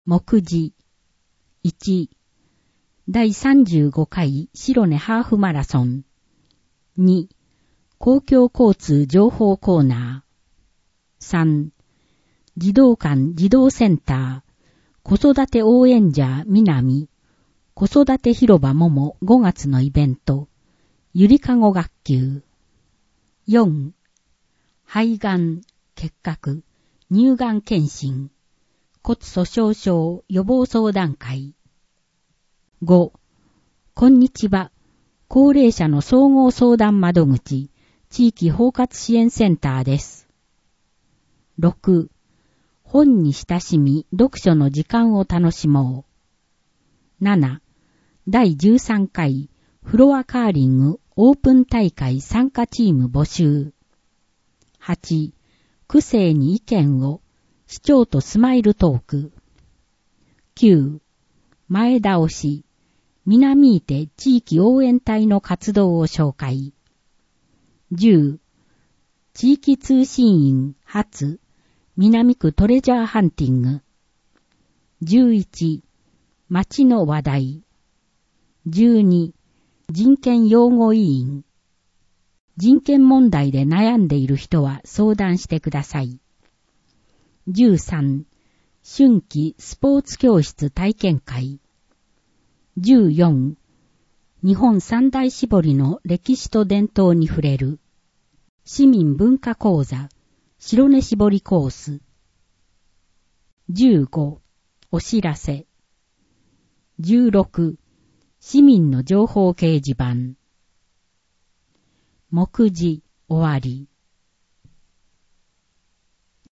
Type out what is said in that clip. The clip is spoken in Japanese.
目次。1、第35回白根ハーフマラソン。2、公共交通情報コーナー。3、児童館児童センター、子育て応援者南、子育て広場もも5月のイベント、ゆりかご学級。4、肺がん、結核、乳がん検診、骨粗鬆症予防相談会。5、こんにちは。高齢者の総合相談窓口、地域包括支援センターです。6、本に親しみ、読書の時間を楽しもう。7、第13回フロアカーリングオープン大会参加チーム募集。8、区政に意見を、市長とスマイルトーク。9、前倒し、南井手地域応援隊の活動を紹介。10、地域通信員初、南区トレジャーハンティング。11、町の話題。12、人権擁護委員。人権問題で悩んでいる人は相談してください。13、春季スポーツ教室体験会。14、日本三大絞りの歴史と伝統に触れる。市民文化講座、白根絞りコース。15、お知らせ。16、市民の情報掲示板。目次終わり。